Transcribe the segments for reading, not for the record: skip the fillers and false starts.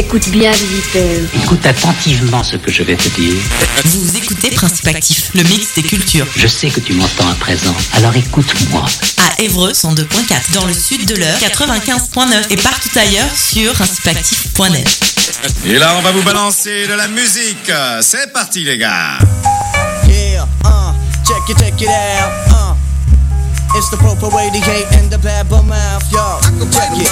Écoute bien, visiteur. Écoute attentivement ce que je vais te dire. Vous écoutez Principe Actif, le mix des cultures. Je sais que tu m'entends à présent, alors écoute-moi. À Évreux, 102.4, dans le sud de l'Eure, 95.9 et partout ailleurs sur principeactif.net. Et là, on va vous balancer de la musique. C'est parti, les gars. Yeah, check it out, It's the proper way to hate and the bad bum mouth, yo. Check it,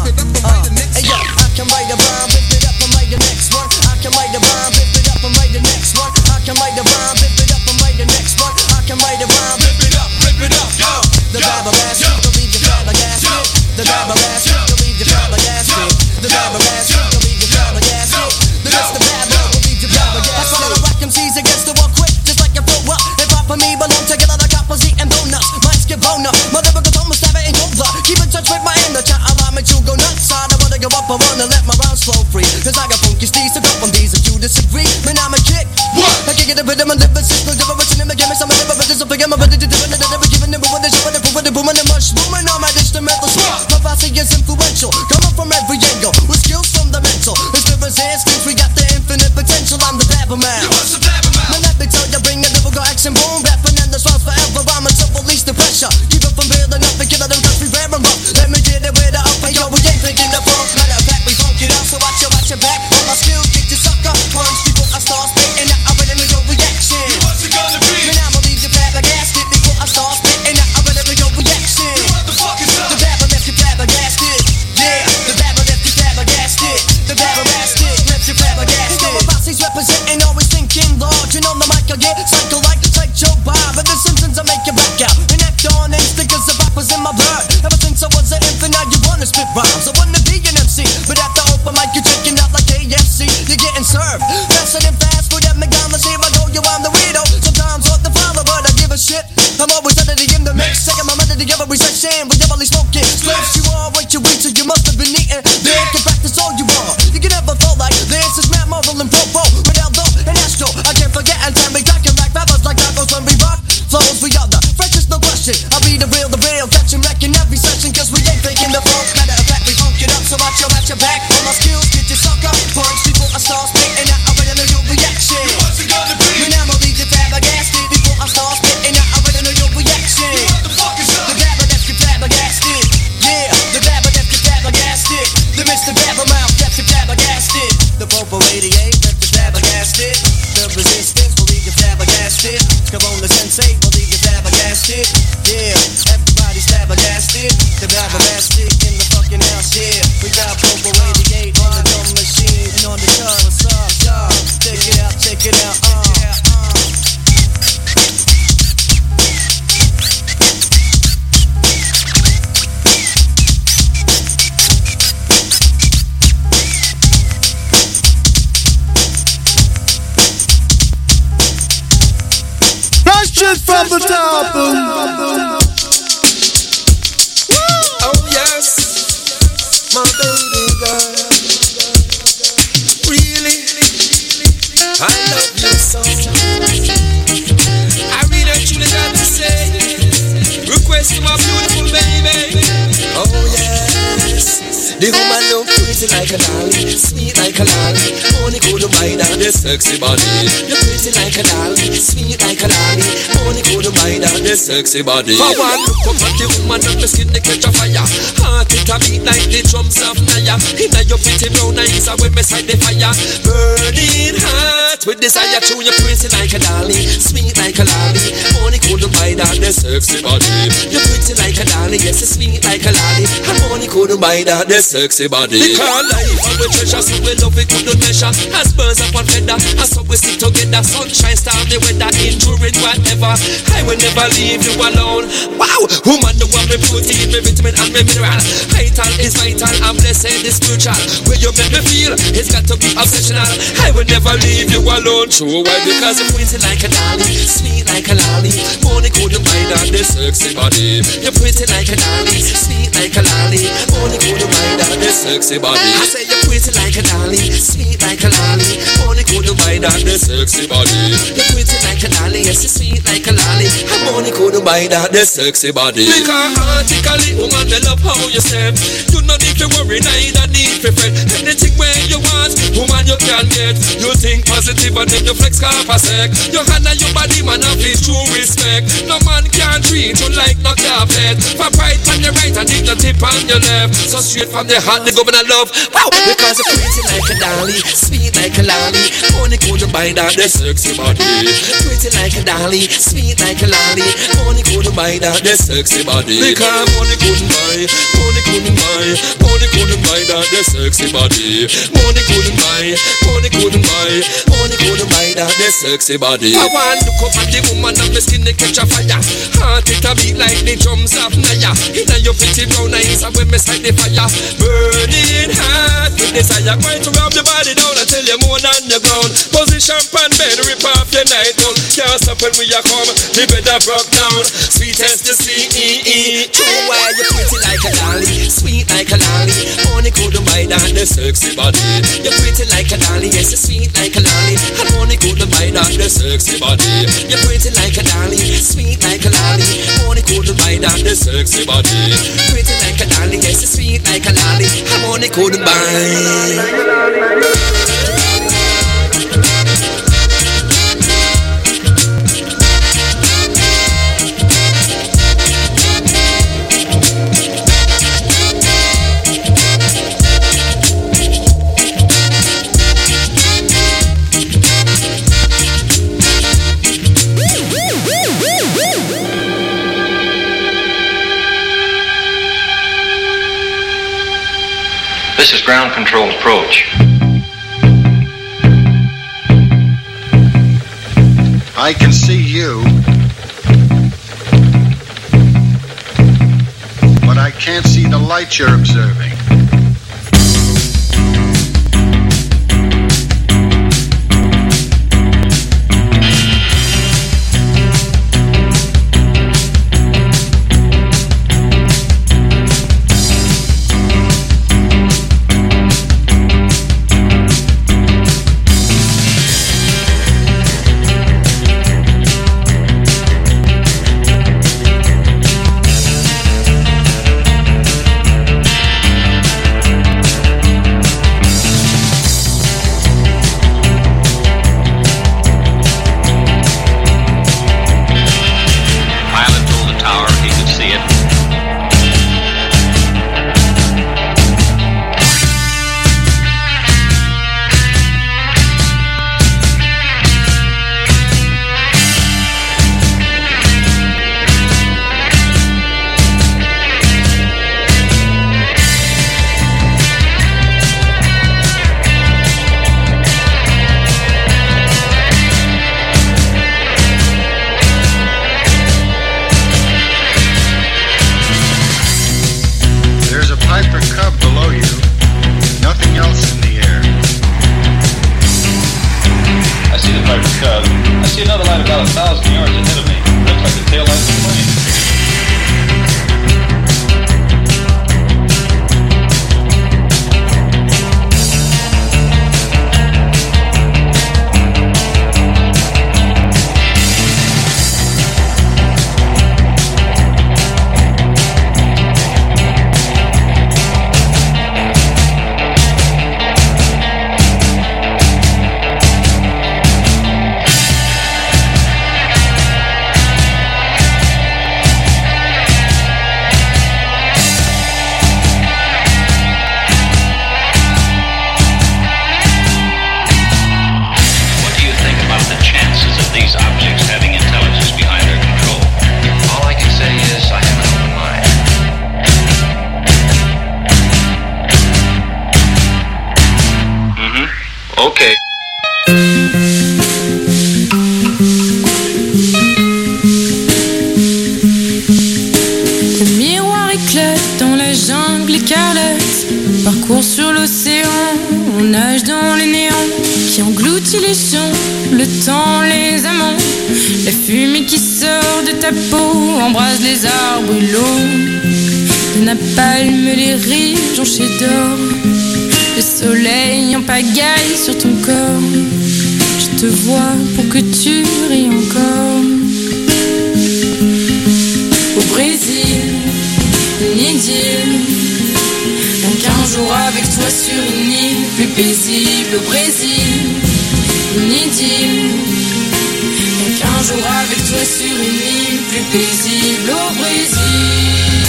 hey yo, I can write a rhyme, rip it up and write the next one. I can write a rhyme, rip it up and write the next one. I can write a rhyme, rip it up and write the next one. I can write a rhyme, rip it up, yo. The Bible ass, believe the flabbergasted. The Bible ass, believe the flabbergasted. The Bible ass, believe the flabbergasted. The rest of the Bible, believe the flabbergasted. I follow the rock MCs against the wall quick, just like a throw up. If I for me belong together like coppers eating donuts. Get blown up, my lyrical tone was stabbing in over. Keep in touch with my inner child, allow me to go nuts. I don't wanna go up, I wanna let my rounds flow free. Cause I got funky steeds to go from these if you disagree. Man, I'm a kick. What? I can get a rhythm and live a system. Different in the game, some of the rivers, so forget my brother to do it. Never giving them what they show, and the boom and the mushrooming on my instrumental swap. My posse is influential, coming from every angle. With skills from the mental. Experience instincts, we got the infinite potential. I'm the Blabber Man. Now let me tell you, bring the lyrical action, boom, rapping and the swans forever. I'm until release the pressure. Keep it from building up and killing them cause we rare and rough. Let me get it with the up and yo, we ain't thinking the funk. Matter of fact, we funk it out, so watch your back. All my skills get you sucker. Punch before I start spitting out, I ready to go reaction. What's it gonna be? Man, I'ma leave you flabbergasted before I start spitting out, I ready to go reaction. What the fuck is up? The Blabber left you flabbergasted. Yeah, the Blabber left you flabbergasted. The Blabber left you flabbergasted. You know my posse's representing, always thinking large. And on the mic I get psycho like Joe Bob. And the Simpsons I make you back out. And act on and stickers of rappers in my blood. Ever since I was an infant, now you wanna spit rhymes. I wanna be an MC, but at the open mic you're checking out like AFC. You're getting served faster than fast food at McDonald's. Here I go, yo, I'm the weirdo. Sometimes hard to follow, but I give a shit. I'm always under the in the mix, taking my money together, we section. We never smoke it. Slaves, you are what you eat, so you must have been eating. Then can practice all you want. You can never fall like this. Is Matt Marvel and Popo, Ronaldo and Astro. I can't forget and time we talking like rappers like tacos when we rock. Flows we are the freshest, no question. I'll be the real, catching wreck in every session. Cause we ain't faking the funk. Matter of fact, we funk it up, so watch your back. All my skills get you sucker. Punch before I start spitting out, I ready to your reaction. What's it gonna be? Man, I'ma leave you flabbergasted before I start spitting out, I ready to your reaction. What the fuck is up? The Blabber left you flabbergasted. Yeah, the Blabber left you flabbergasted. The Mr. Blabber mouth left you flabbergasted. The Popo 88 left you flabbergasted. The Resistance will leave you flabbergasted. Scavone Sensei will leave you flabbergasted. Yeah, everybody's flabbergasted. The flabbergasted in the fucking house, yeah. We got Popo 88 on the drum machine. And on the gun, what's up, y'all? Check it out, Straight from the top. Oh yes, my baby girl. Really, I love you so. I really truly got to say, request to my beautiful baby. Oh yes, the woman look pretty like a doll, sweet like a lolly. Only could buy that the sexy body. You're pretty like a doll, sweet like a lolly. Only could buy that the sexy body. For one look up at the woman and the skin they catch a fire. Heart it a beat like the drums of Naya. Inna your pretty brown eyes are way beside the fire. Burning heart with desire to you pretty like a dolly, sweet like a lolly. Only could buy that the sexy body. You're pretty like a dolly, yes, it's sweet like a lolly. And only could buy that the sexy body. Because life and we treasure, so we love it couldn't measure. As birds up on feather, and so we stick together. Sunshine, stormy weather, enduring whatever. I will never leave you alone. Wow, woman, the one me protein, me vitamin and me mineral. Vital is vital, and blessed is spiritual. Where you make me feel, it's got to be obsessional. I will never leave you alone. True, why? Because you're pretty like a dolly, sweet like a lolly. Only couldn't buy that the sexy body. You're pretty like a dolly, sweet like a lolly. Only couldn't buy that the sexy body. I say you're pretty like a dolly, sweet like a lolly. Only couldn't buy that the sexy body. You're pretty like a dolly, yes, you're sweet like a lolly. I'm only couldn't buy that the sexy body. Because artically, woman, I love how you step. You no need to worry, neither need to fret. Anything where you want, woman you can get. You think positive and then you flex half a sec. Your hand and your body man have it true respect. No man can treat you like no carpet. For pride on your right and dignity on your left. So straight from the heart, the governor love. Wow, because you're pretty like a dolly, sweet like a lolly. Money couldn't buy that, the sexy body. Pretty like a dolly, sweet like a lolly. Money couldn't buy that, the sexy body. Because money couldn't buy, money couldn't buy, money couldn't buy that, the sexy body. Money couldn't buy, money couldn't buy, money couldn't buy that, the sexy body. I want to cover the woman and my skin they catch a fire. Heart it a beat like the drums of Naya. Inna your pretty brown eyes and when me sight the fire. Burning hot with desire. Going to rub the body down until you're more than the ground. Position pan bed, rip off your night gown. Can't stop when we a come, the bed a broke down. Sweet as the sea. True why you pretty like a dolly, sweet like a lolly. Money couldn't buy that, the sexy body. You're pretty like a dolly, yes you're sweet like a lolly. And money couldn't buy that, the sexy body. You're pretty like a dolly, sweet like a lolly. Money couldn't buy that, the sexy body. Pretty like a dolly, yes you're sweet like a lolly. And money couldn't buy. This is ground control approach. I can see you, but I can't see the light you're observing. Pour que tu ris encore. Au Brésil, une idylle, un 15 jour avec toi sur une île plus paisible au Brésil, une idylle. Et qu'un jour avec toi sur une île plus paisible au Brésil.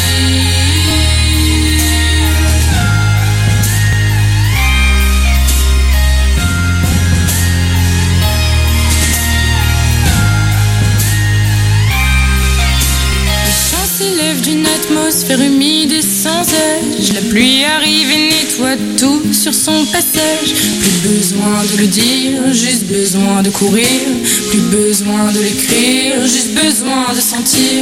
S'élève d'une atmosphère humide et sans âge. La pluie arrive et nettoie tout sur son passage. Plus besoin de le dire, juste besoin de courir. Plus besoin de l'écrire, juste besoin de sentir.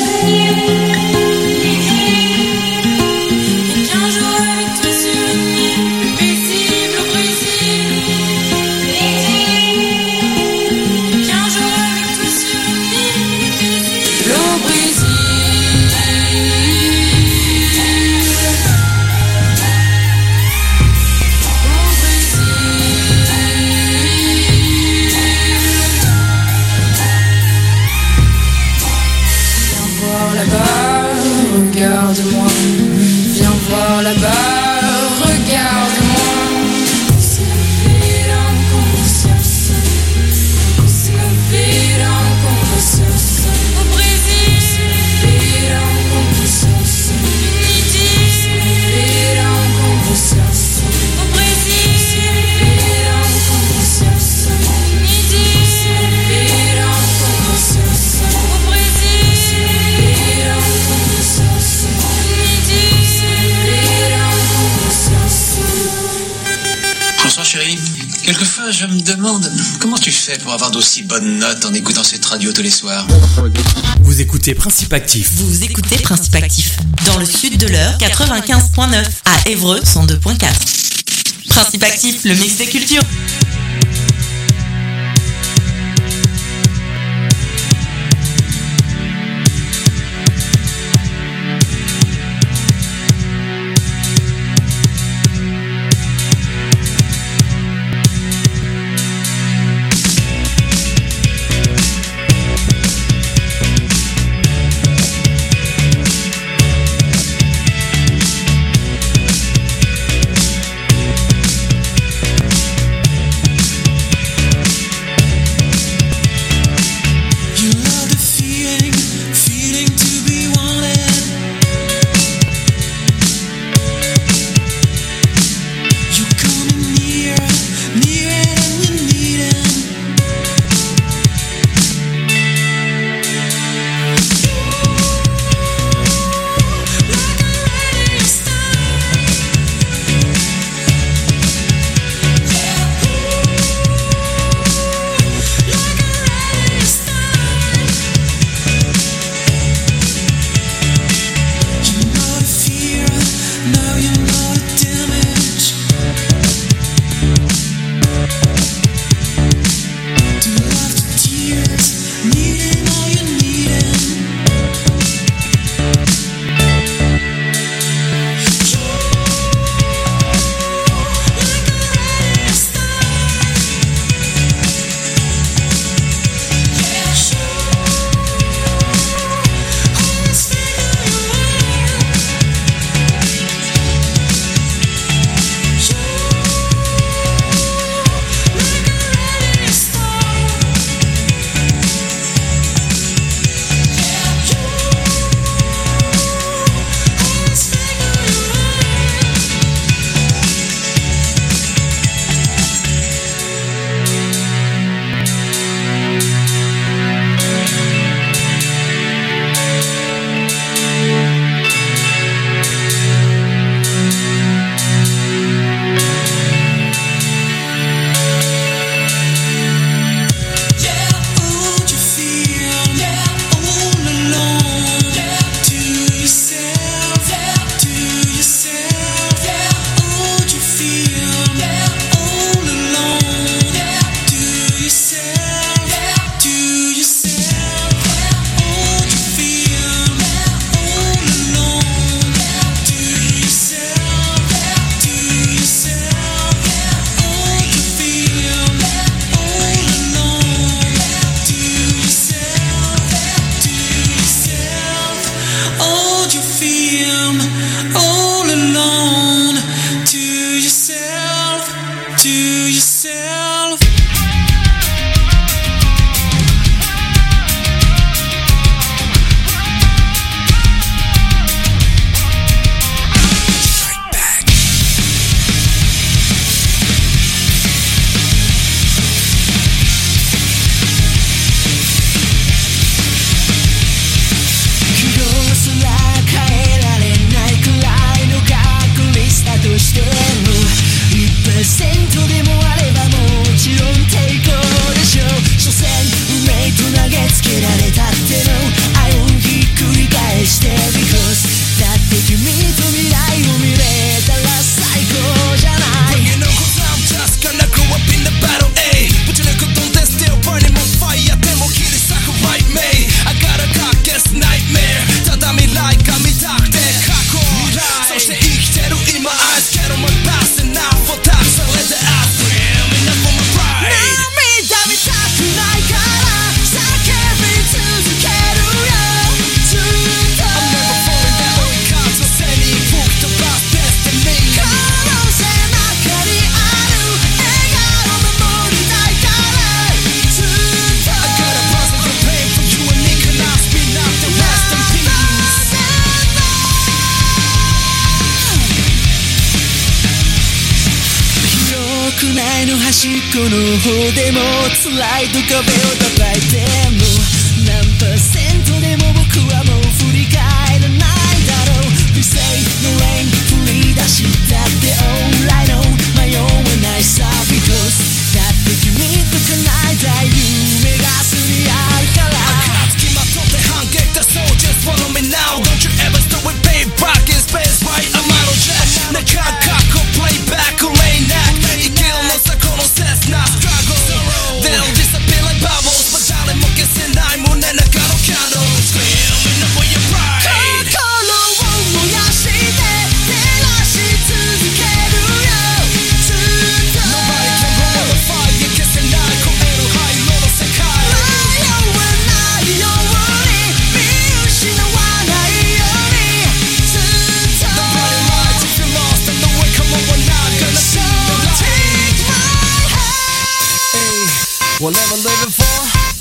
Et qu'un jour avec toi sur une île plus paisible au Brésil. Et qu'un jour avec toi sur une île plus paisible au Brésil. Regarde-moi, viens voir là-bas, regarde-moi. C'est la vie en conversation, c'est la vie en conversation. Au Brésil, c'est la vie en conversation. C'est la vie en conversation. Au Brésil, c'est la vie en conversation. C'est la vie en conversation. Au Brésil, c'est la vie en conversation. Bonsoir chérie. Quelquefois je me demande comment tu fais pour avoir d'aussi bonnes notes en écoutant cette radio tous les soirs. Vous écoutez Principe Actif. Vous écoutez Principe Actif. Dans le sud de l'heure, 95.9. À Évreux, 102.4. Principe Actif, le mix des cultures. しこの方でも辛いと壁を叩いても何%でも僕はもう振り返らないだろう We say no rain 降り出したって Alright no 迷わないさ Because だって君と叶えたい夢がすりあるから赤つきまとって反撃だそう Just follow me now Don't you ever stop with payback in space right I'm out of jet なかなかこう playback これな生きるのさこの切な struggle They'll disappear like bubbles まあ誰も消せない胸中の candles Screaming up for your pride 心を燃やして照らし続けるよずっと Nobody can blow the fire 消せない声の灰色の世界迷わないように見失わないようにずっと The body lights if you're lost and the way come on we're not gonna see the light Take my hand Whatever living for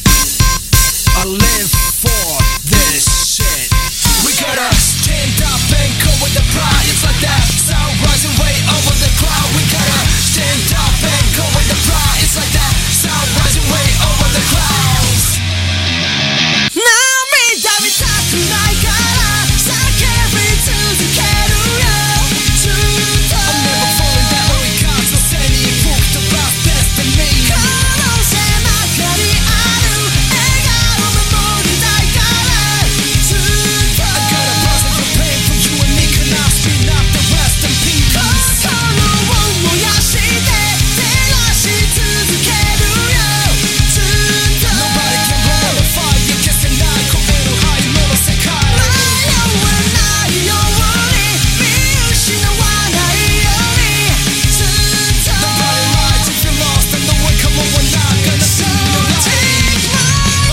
I live for this shit We gotta stand up and go with the pride It's like that sound rising way over the crowd We gotta stand up and go with the pride It's like that sound rising way over the clouds 涙見たくないから叫び続けるよずっと I'm never falling down 追い風のせいに僕とバスベストミー可能性ばかりある笑顔守りたいからずっと I got a blast of your pain for you and me can I spin up the rest in peace 心を燃やして照らし続けるよずっと Nobody can blow the fire 消せない声の灰色の世界迷わないように見失わないようにずっと The body lights if you're lost and the way come on we're not gonna see the light Take my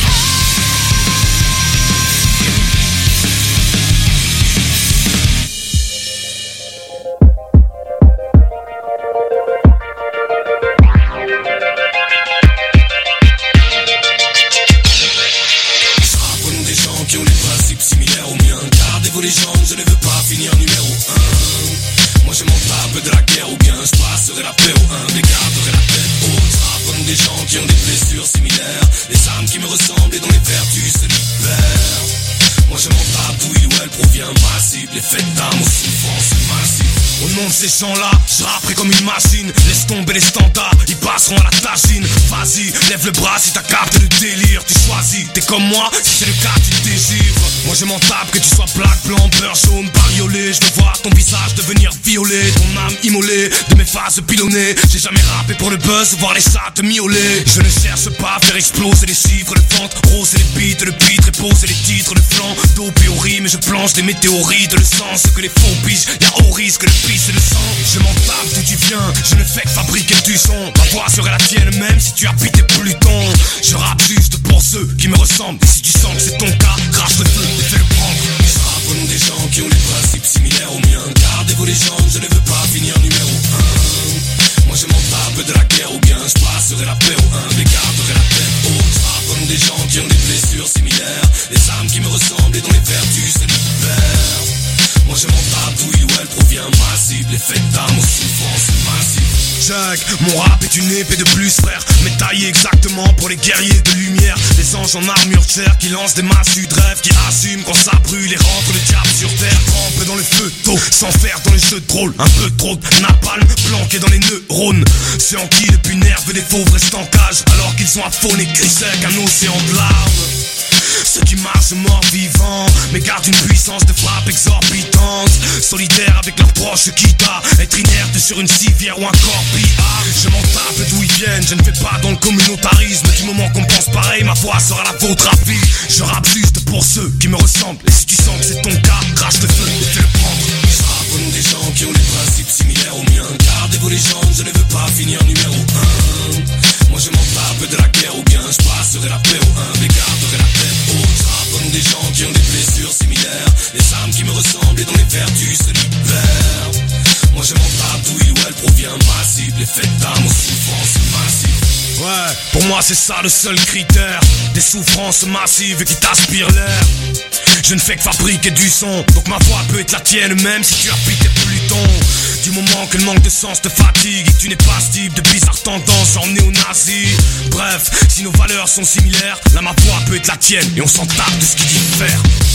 Rappelons des gens qui ont des principes similaires aux miens Gardez-vous les jambes, je ne veux pas finir numéro 1 Moi je m'en tape de la guerre ou bien je passerai la paix au 1 Dégarderai la tête haute Rappelons des gens qui ont des blessures similaires Des âmes qui me ressemblent et dont les vertus se libèrent Moi je m'en tape d'où il ou elle provient ma cible Les fêtes d'âme aux souffrances massives Au nom de ces gens-là, je rapperai comme une machine Laisse tomber les standards, ils passeront à la tagine Vas-y, lève le bras si t'as capté le délire Tu choisis, t'es comme moi, si c'est le cas tu te désires Moi je m'en tape que tu sois black, blanc, beurre, jaune, bariolé Je veux voir ton visage devenir violet Ton âme immolée, de mes phases pilonnées J'ai jamais rappé pour le buzz, voir les sacs miauler Je ne cherche pas à faire exploser les chiffres Le ventre, rose et les beats, le beat, reposer les titres Le flanc, dopé au rime et je planche des météorites Le sens que les faux biches, y'a au risque le pisse et le sang Je m'en tape d'où tu viens, je ne fais que fabriquer du son Ma voix serait la tienne même si tu habitais Pluton Je rappe juste pour ceux qui me ressemblent Et si tu sens que c'est ton cas, crache le feu et fais le prendre Je rappe au nom des gens qui ont des principes similaires aux miens Gardez-vous les jambes, je ne veux pas finir numéro 1 Moi je m'en tape de la guerre ou bien je passerai la paix au 1 Dégarderai la tête haute Je rappe au nom des gens qui ont des blessures similaires Des âmes qui me ressemblent et dont les vertus se libèrent Moi je m'en tape d'où il ou elle provient ma cible Les fêtes d'âme aux souffrances massives Check, mon rap est une épée de plus frère Mais taillé exactement pour les guerriers de lumière Des anges en armure de chair qui lancent des massues de rêve Qui assument quand ça brûle et rentre le diable sur terre Trempe dans le feu d'eau, sans faire dans les jeux de rôle Un peu trop de napalm planqué dans les neurones Ceux en qui le plus nerveux des fauves restent en cage Alors qu'ils sont à faune et cris sec, un océan de larmes Ceux qui marchent morts vivants Mais gardent une puissance de frappe exorbitante Solidaires avec leurs proches quitte à être inerte sur une civière ou un corbillard Je m'en tape d'où ils viennent Je ne fais pas dans le communautarisme Du moment qu'on pense pareil ma voix sera la vôtre à vie Je rappe juste pour ceux qui me ressemblent Et si tu sens que c'est ton cas crache le feu et fais le prendre Je rappe au nom des gens qui ont des principes similaires aux miens Gardez-vous les jambes je ne veux pas finir numéro 1 Moi je m'en tape de la guerre ou bien je passerai la paix au 1 Dégarderai la tête haute Je rappe au nom des gens qui ont des blessures similaires Des âmes qui me ressemblent et dont les vertus se libèrent Moi je m'en tape d'où il ou elle provient ma cible Les fêtes d'âme aux souffrances massives Ouais, pour moi c'est ça le seul critère Des souffrances massives qui t'aspirent l'air Je ne fais que fabriquer du son Donc ma voix peut être la tienne même si tu habites Pluton Du moment que le manque de sens te fatigue et que tu n'es pas ce type de bizarre tendance genre néo-nazi. Bref, si nos valeurs sont similaires, la ma voix peut être la tienne et on s'en tape de ce qu'ils diffère.